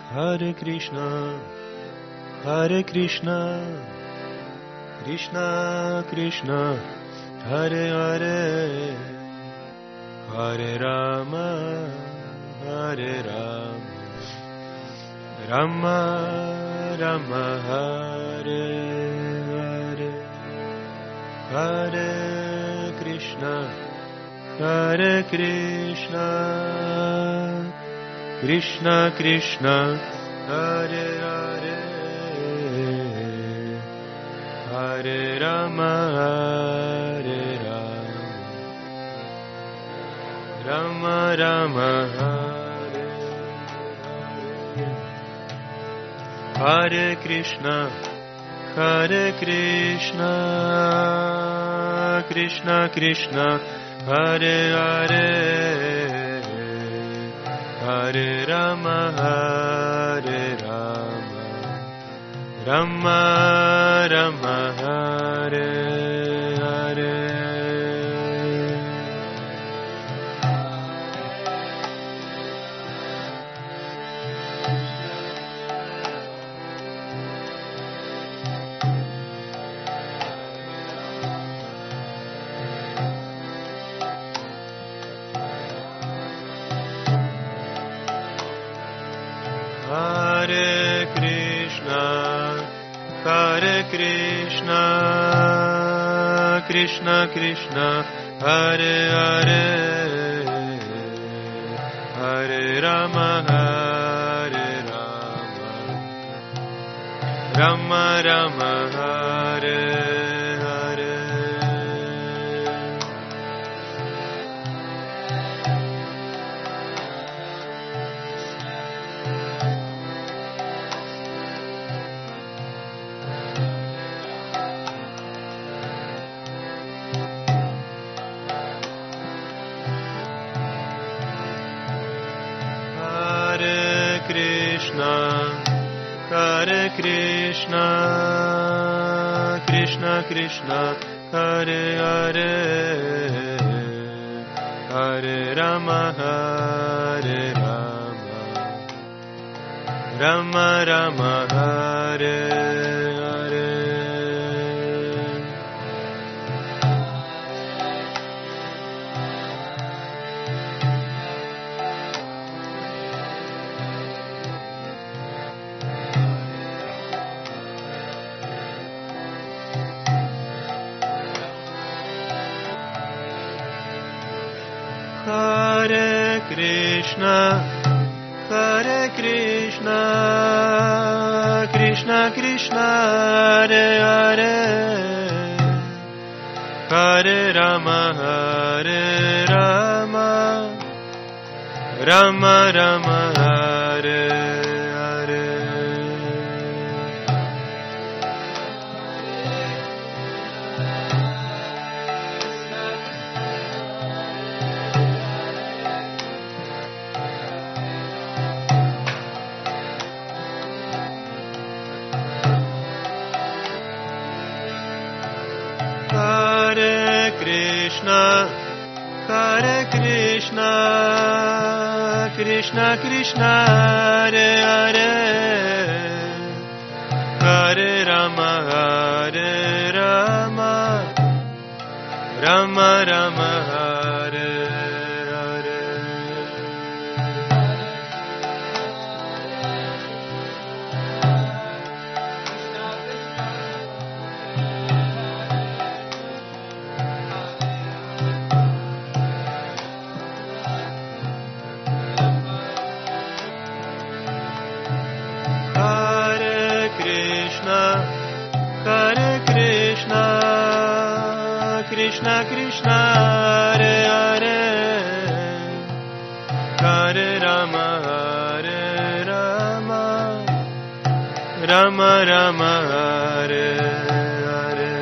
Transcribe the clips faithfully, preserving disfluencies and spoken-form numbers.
Hare Krishna, Hare Krishna, Krishna Krishna, Hare Hare, Hare Rama, Hare Rama, Rama Rama, Hare Hare, Hare Krishna, Hare Krishna, Krishna Krishna, Hare Hare, Hare Rama, Hare Rama, Rama Rama, Hare Hare, Hare Krishna, Hare Krishna, Krishna Krishna, Hare Hare, Hare Rama, Hare Rama, Rama Rama, Hare Hare. Hare Krishna, Hare Krishna, Krishna Krishna, Hare Hare, Hare Rama, Hare Rama, Rama Rama, Hare Hare. Krishna, Hare Krishna, Krishna Krishna, Hare Hare, Hare Rama, Hare Rama, Rama Rama, Hare Hare. Hare Krishna, Hare Krishna, Krishna Krishna, Hare Hare, Hare Rama, Hare Rama, Rama Rama, Hare Hare. Hare Krishna, Hare Krishna, Krishna Krishna, Hare Hare, Hare Rama, Hare Rama, Rama Rama, Hare Hare. Hare Krishna, Krishna Krishna, Hare Hare, Hare Rama, Hare Rama, Rama Rama, Hare Hare.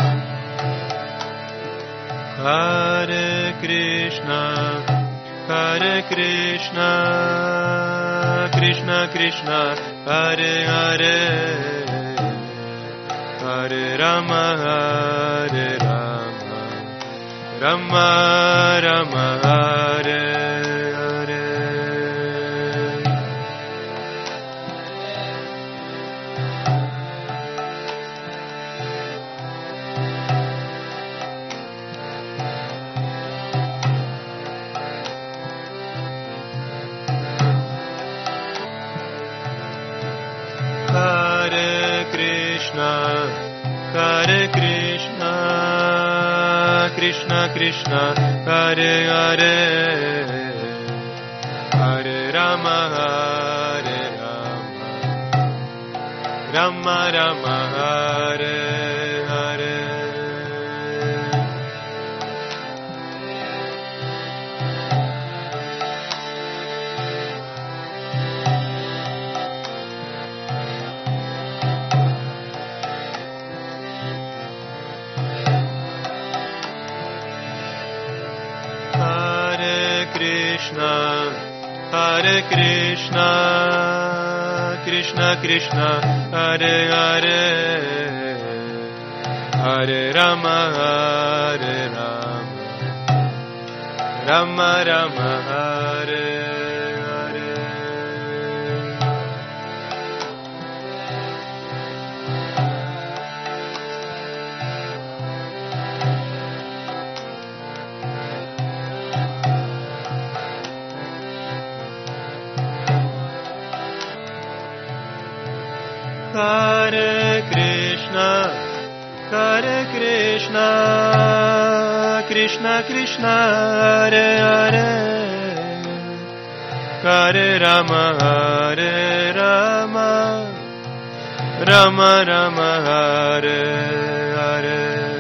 Hare Krishna, Hare Hare Krishna, Krishna Krishna, Hare Hare, Hare Rama, Hare Rama, Rama Rama, Hare Hare. Hare Krishna, Hare Krishna, Krishna Krishna, Hare Hare, Hare Rama, Hare Rama, Rama Rama, Hare Hare. Krishna, Hare Krishna, Krishna Krishna, Hare Hare, Hare Rama, Hare Rama, Rama Rama, Hare Hare. Hare Krishna, Hare Krishna, Krishna Krishna, Hare Hare, Hare Rama, Hare Rama, Rama Rama, Hare Hare.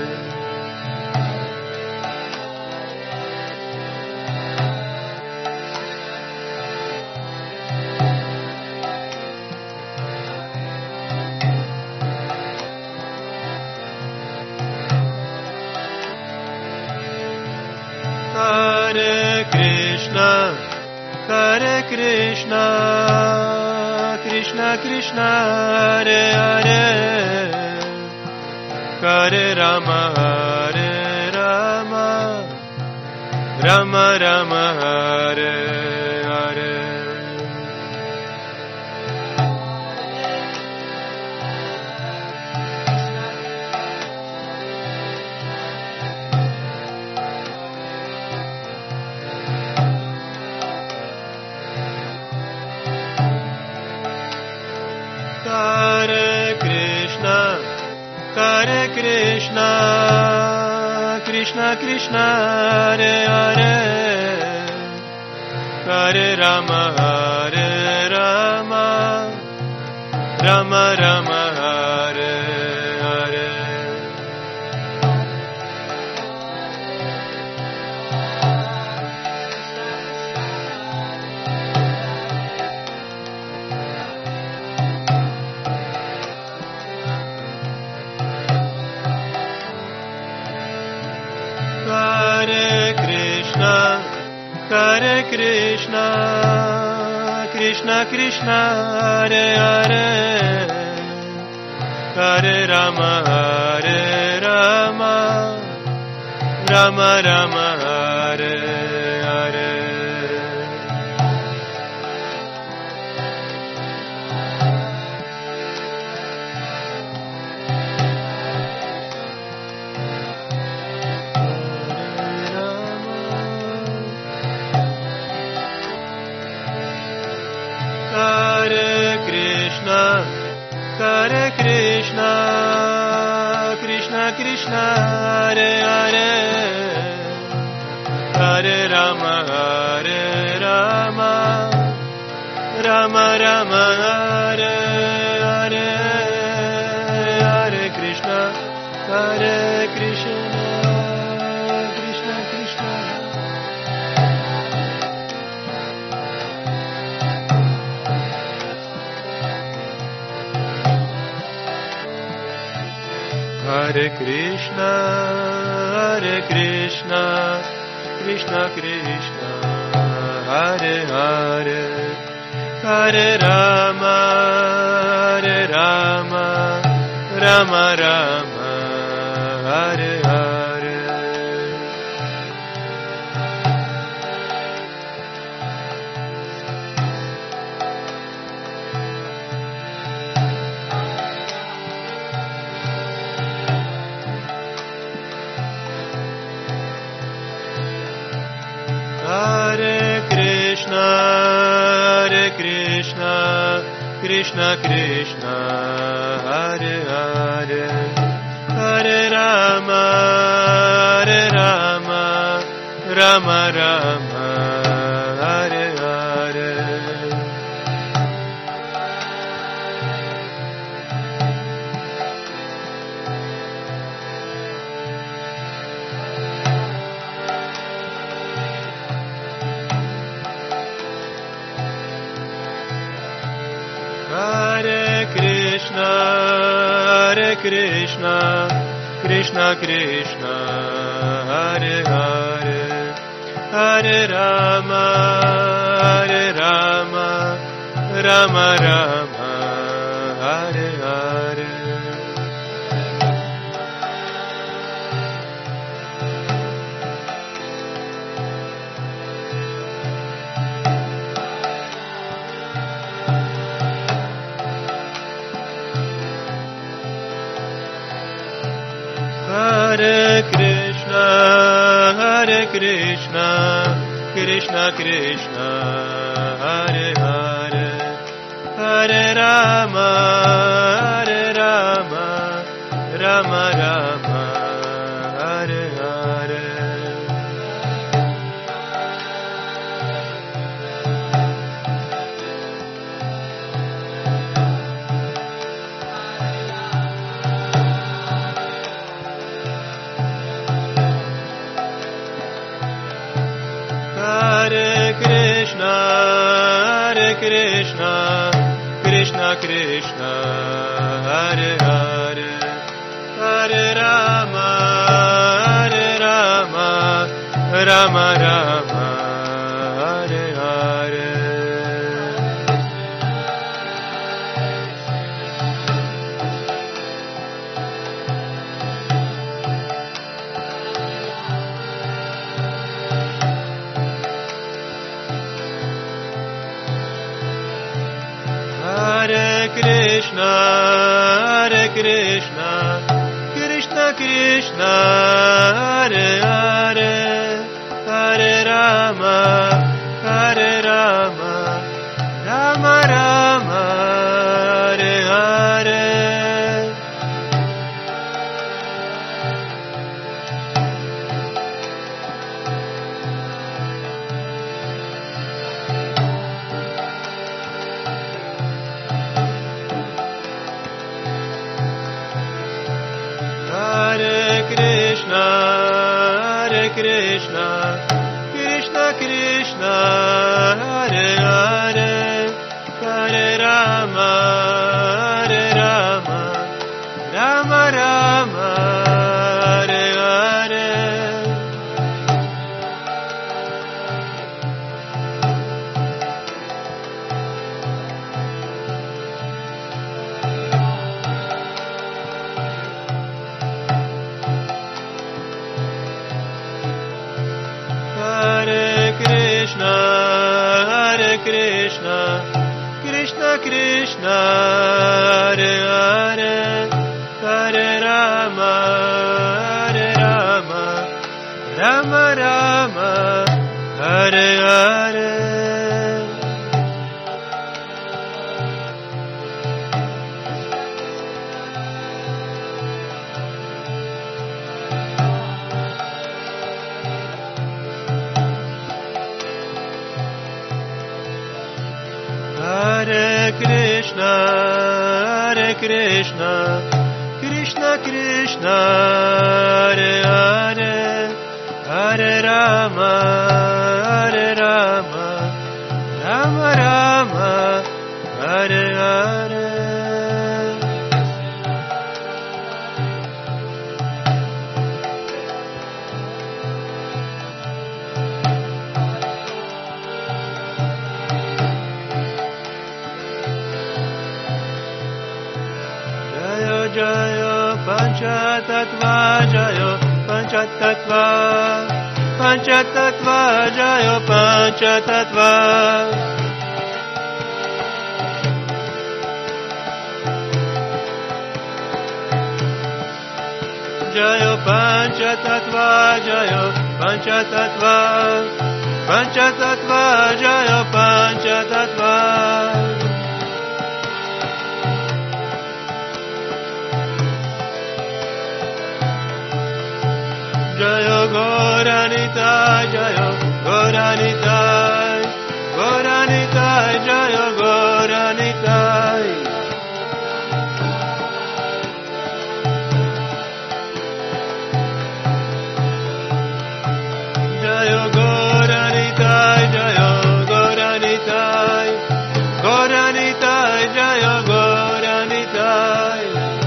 Hare Krishna, Hare Krishna, Krishna Krishna, Hare Hare, Hare Rama, Hare Rama, Rama Rama, Hare Hare. Hare Krishna, Hare Krishna, Krishna Krishna, Hare Hare, Hare Rama, Hare Rama, Rama Rama, Hare Hare. Hare Krishna, Hare Krishna, Krishna Krishna, Hare Hare, Hare Rama, Hare Rama, Rama Rama, Hare Hare. Hare Krishna, Hare Krishna, Krishna Krishna, Hare Hare, Hare Rama, Hare Rama, Rama Rama, Hare Hare, Hare Krishna, Hare Krishna, Krishna Krishna. Hare Krishna, Hare Krishna, Krishna Krishna, Hare Hare, Hare Rama, Hare Rama, Rama Rama, Hare Hare. Hare Krishna, Hare Krishna, Krishna Krishna, Hare Hare, Hare Rama, Hare Rama, Rama Rama, Hare Hare. Hare Krishna, Hare Krishna, Krishna Krishna, Hare Hare, Hare Rama, Hare Rama, Rama Rama, Hare Hare. Hare Krishna, Hare Krishna, Krishna Krishna, Hare Hare, Hare Rama, Hare Rama, Rama Rama, Hare Hare. Hare Krishna, Hare Krishna, Krishna Krishna, Hare Hare, Hare Rama, Hare Rama, Rama Rama, Hare Hare. Hare Krishna, Hare Krishna, Krishna Krishna, Hare Hare, Hare Rama, Hare Rama, Rama Rama, Hare Hare. Hare Krishna, Hare Krishna, Krishna Krishna, Hare Hare, Hare Rama, Hare Rama, Rama Rama, Hare Hare. Hare Krishna, Hare Krishna, Krishna Krishna, Hare Hare, Hare Rama, Hare Rama, Rama Rama, Hare Hare. Hare Krishna, Hare Krishna, Krishna Krishna, Hare Hare, Hare Rama, Hare Rama, Rama Rama, Hare Hare. Panchatattva Jayo Panchatattva Panchatattva Jayo Panchatattva Jayo Panchatattva Jayo Panchatattva Panchatattva Jayo Panchatattva Jayo Gauranitai Jayo Gauranitai Gauranitai Jayo Gauranitai Jayo Gauranitai Jayo Gauranitai Gauranitai Jayo Gauranitai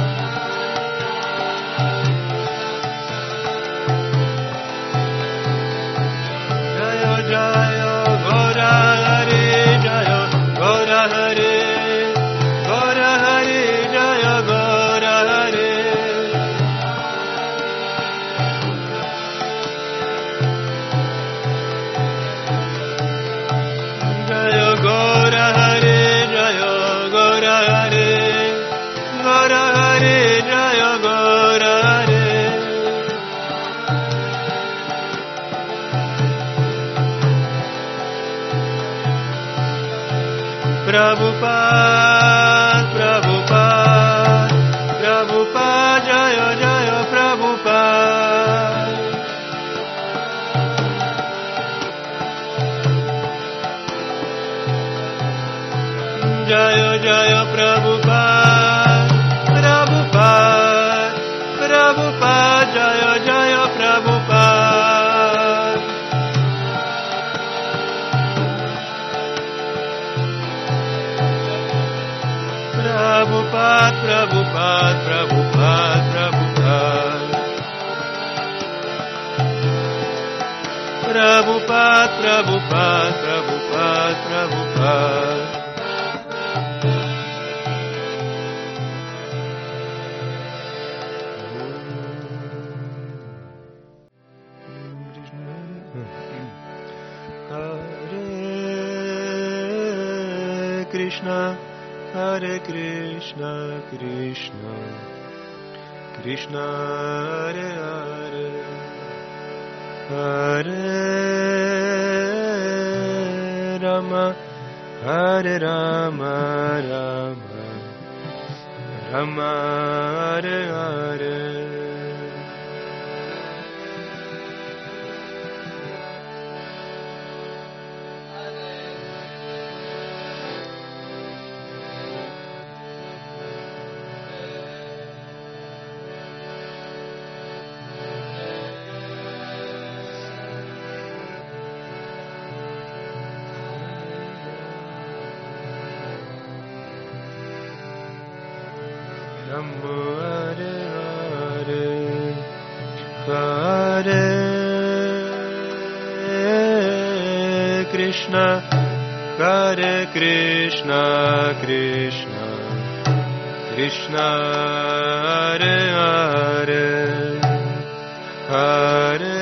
Jayo Jayo Gaura Hari Jayo Gaura Hari Gaura Hari Jayo Gaura Hari Jayo Gaura Hari Jayo Gaura Hari Gaura Hari Jayo Gaura Hari Prabhupada Prabhupada Prabhupada Jayo Jayo Prabhupada Jayo Jayo Prabhupada Prabhupada Prabhupada Jayo Jayo Prabhupada Prabhupada Prabhupada Prabhupada Prabhupada Prabhupada Prabhupada Prabhupada Hare Krishna Hare Krishna Krishna Krishna Hare Hare Hare Rama Hare Rama Rama Rama Hare Hare Namo Hare Hare Hare Krishna Hare Krishna Krishna Krishna Hare Hare Hare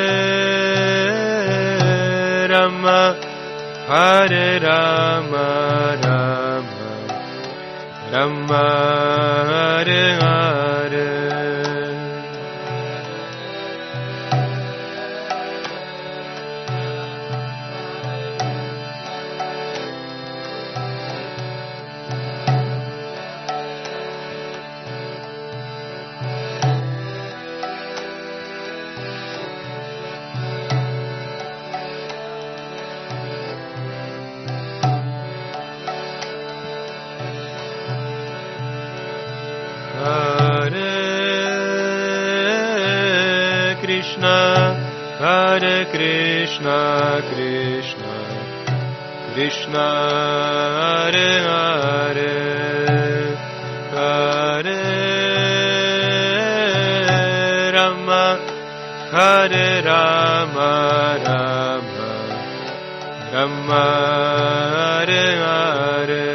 Rama Hare Rama Rama Rama Hare Hare Krishna Hare Krishna Krishna Krishna Hare Hare Hare Rama Hare Rama Rama Rama Hare Hare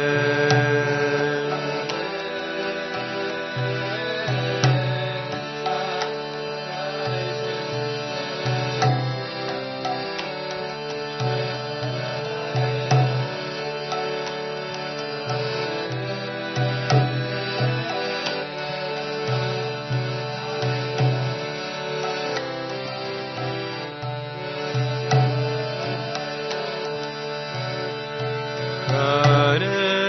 Hare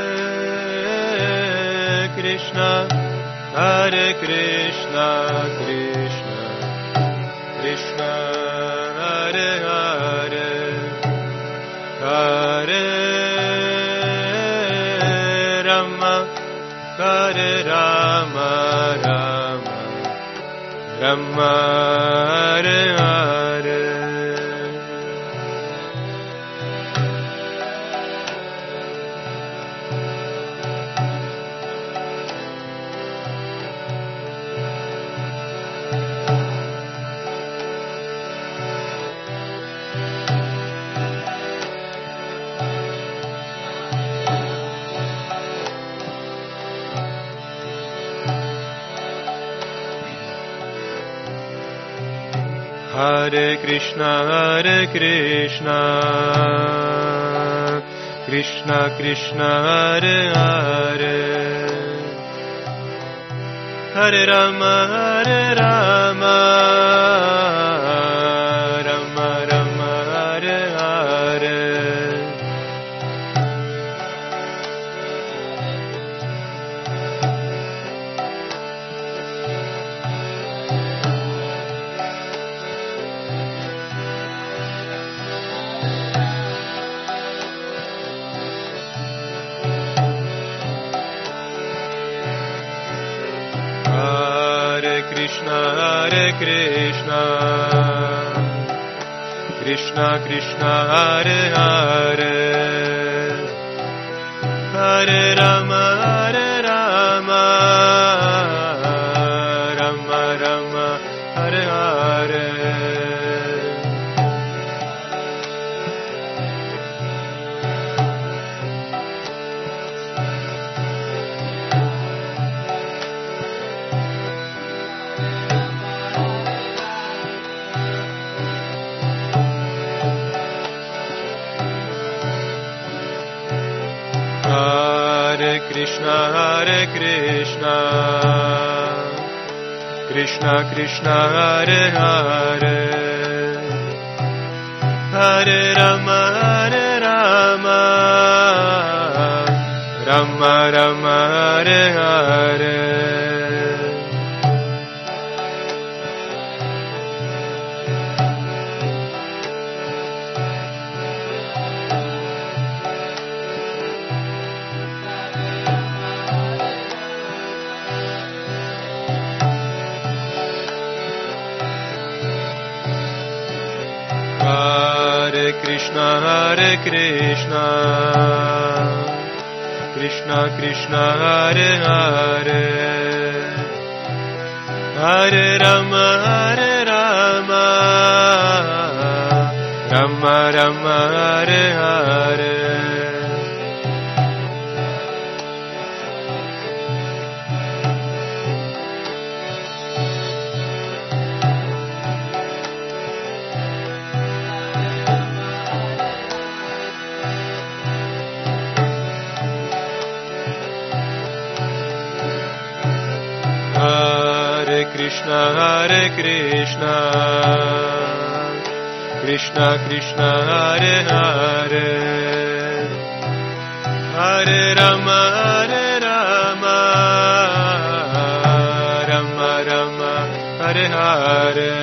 Krishna, Hare Krishna, Krishna, Krishna, Hare Hare, Hare Rama, Hare Rama, Rama, Rama, Hare Hare. Hare Krishna, Hare Krishna, Krishna Krishna, Hare Hare, Hare Rama, Hare Rama, Rama Rama, Hare Hare. Krishna, Hare Krishna, Krishna Krishna, Hare Hare, Hare Rama, Hare Rama, Rama Rama, Hare Hare. Hare Krishna, Hare Krishna, Krishna Krishna, Hare Hare, Hare Rama, Hare Rama, Rama Rama, Hare Hare. Hare Krishna, Hare Krishna, Krishna Krishna, Hare Hare, Hare Rama, Hare Rama, Rama Rama, Hare Hare. Hare Krishna, Hare Krishna, Krishna Krishna, Hare Hare, Hare Rama, Hare Rama, Rama Rama, Hare Hare.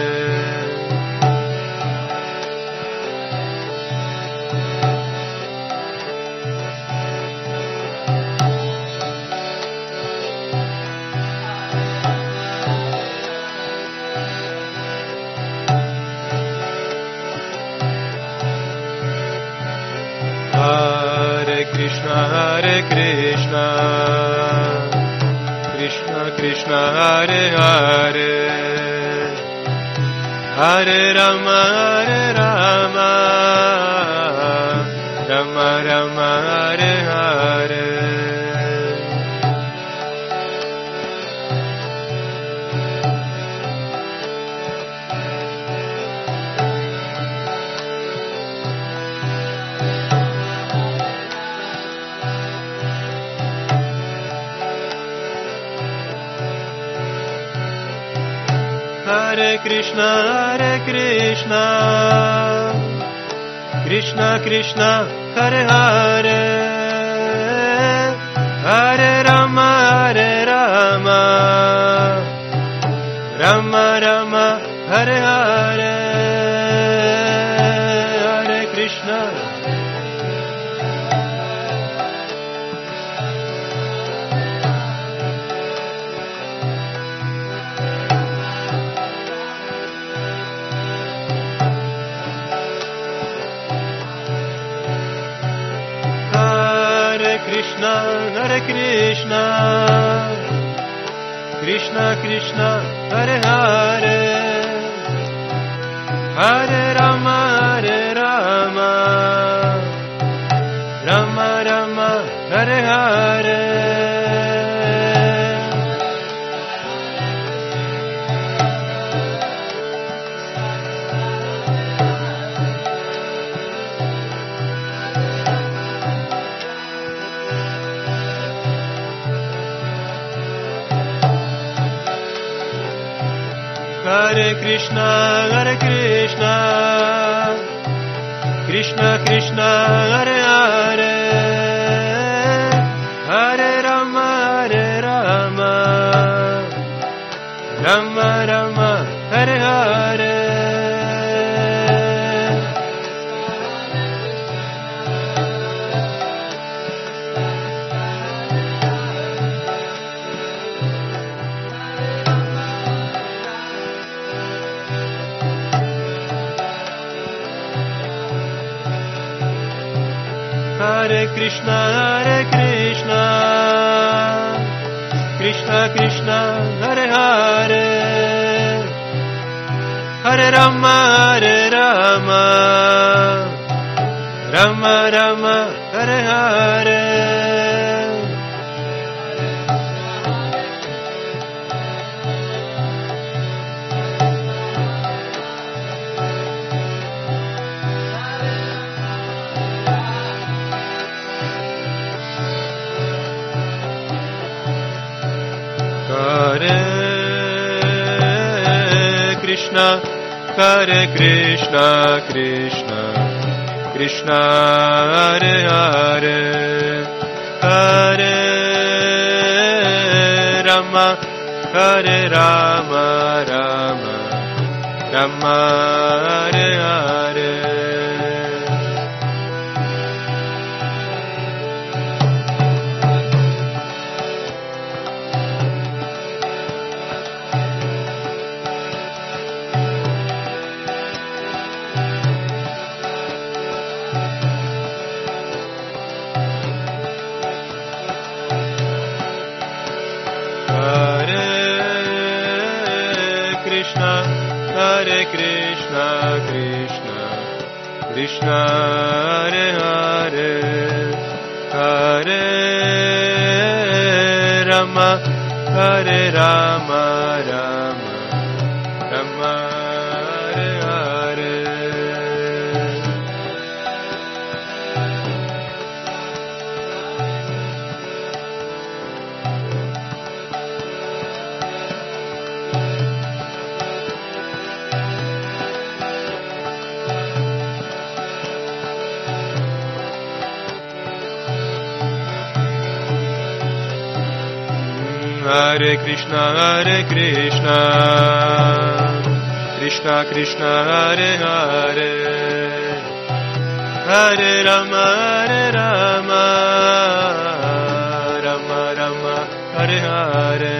Hare Krishna, Hare Krishna, Krishna Krishna, Hare Hare, Hare Rama, Hare Rama, Rama Rama, Hare Hare. Hare Krishna, Hare Krishna, Krishna Krishna Hare Hare Hare Rama Hare Rama Rama Rama Hare Hare Hare Krishna Krishna, Hare Krishna, Krishna Krishna, Hare Hare, Hare Rama, Hare Rama, Rama Rama, Hare Hare. Hare Krishna, Hare Krishna, Krishna Krishna, Hare Hare, Hare Rama, Hare Rama, Rama Rama, Hare Hare. Hare Krishna, Hare Krishna, Krishna Krishna, Hare Hare, Hare Rama, Hare Rama, Rama Rama, Hare Hare. Hare Krishna, Hare Krishna, Krishna, Krishna, Hare Hare, Hare Rama, Hare Rama, Rama, Rama, Hare Hare. Hare Krishna, Krishna, Krishna, Hare Hare, Hare Rama, Hare Rama, Rama, Rama, Hare Hare. Hare Krishna, Hare Krishna, Krishna Krishna, Hare Hare, Hare Rama, Hare Rama, Rama Rama, Hare Hare.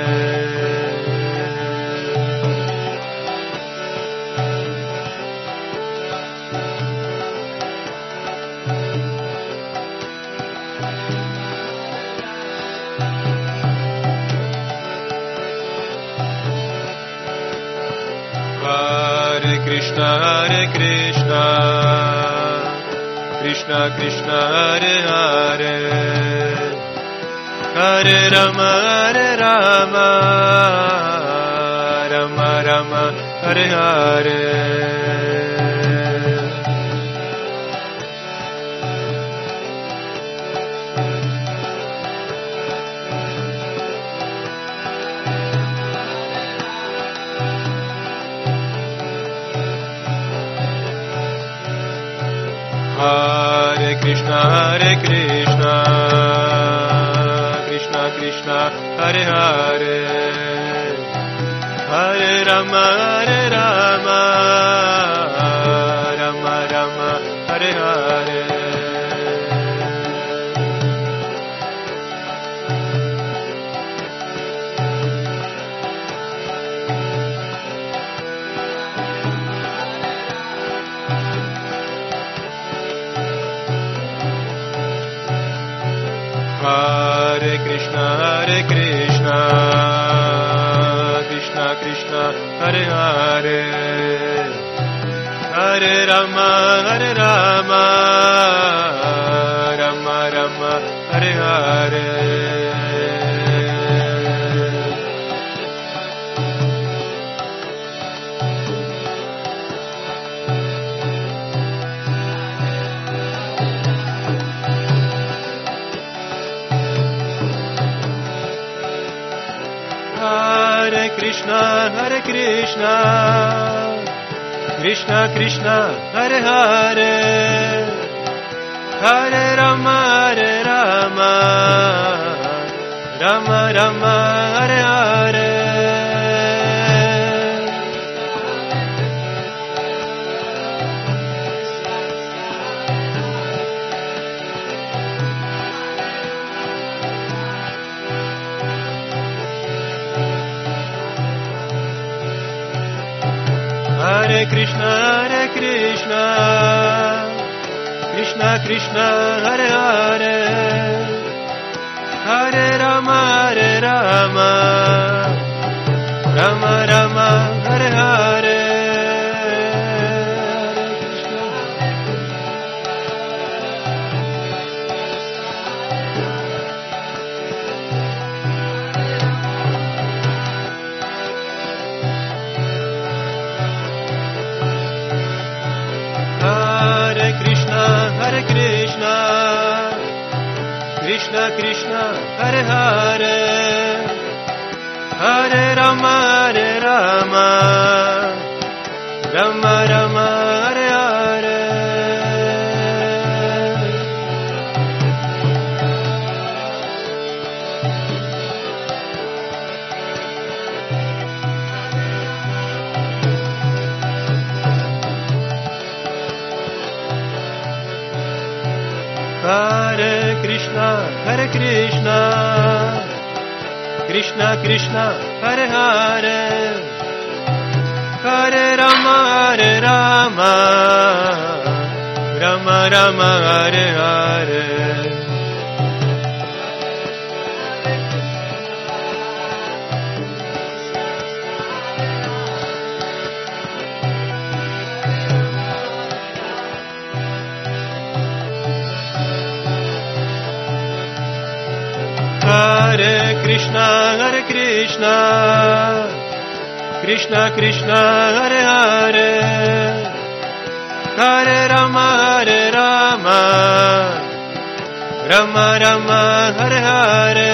Hare Krishna, Hare Krishna, Krishna Krishna, Hare Hare, Hare Rama, Hare Rama, Rama Rama, Hare Hare. Krishna, Hare Krishna, Krishna Krishna, Hare Hare, Hare Rama, Hare Rama, Rama Rama, Hare Hare. Hare Krishna, Hare Krishna, Krishna Krishna, Hare Hare, Hare Rama, Hare Rama, Rama Rama, Hare Hare. Hare Krishna, Hare Krishna, Krishna Krishna, Hare Hare, Hare Rama, Hare Rama, Rama Rama, Hare Hare. Hare Krishna, Hare Krishna, Krishna Krishna, Hare Hare, Hare Rama, Hare Rama, Rama Rama, Hare Hare. Hare Krishna, Hare Krishna, Krishna Krishna, Hare Hare, Hare Rama, Hare Rama, Rama Rama, Hare Hare. Hare Krishna, Hare Krishna, Krishna Krishna, Hare Hare, Hare Rama, Hare Rama, Rama Rama, Hare Hare. Hare Krishna, Hare Krishna, Krishna Krishna, Hare Hare, Hare Rama, Hare Rama, Rama Rama, Hare Hare.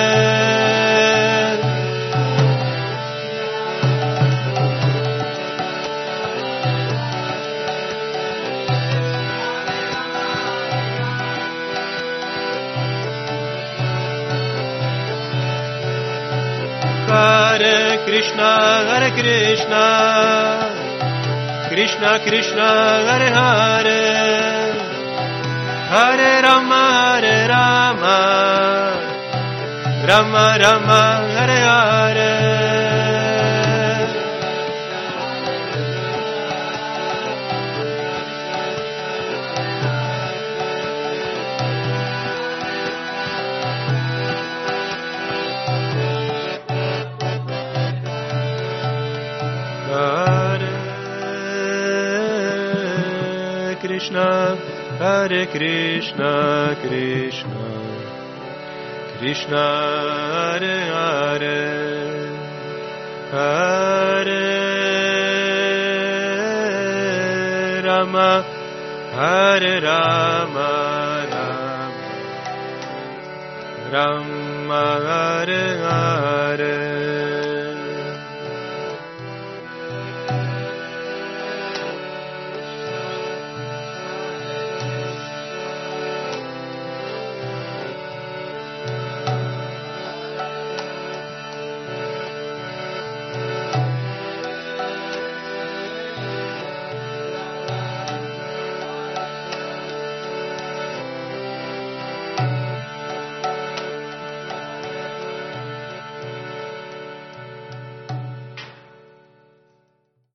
Hare Krishna, Hare Krishna, Krishna Krishna, Hare Hare, Hare Rama, Hare Rama, Rama Rama, Hare Hare. Krishna, Hare Krishna, Krishna, Krishna, Hare Hare, Hare Rama, Hare Rama, Rama, Rama, Hare Hare.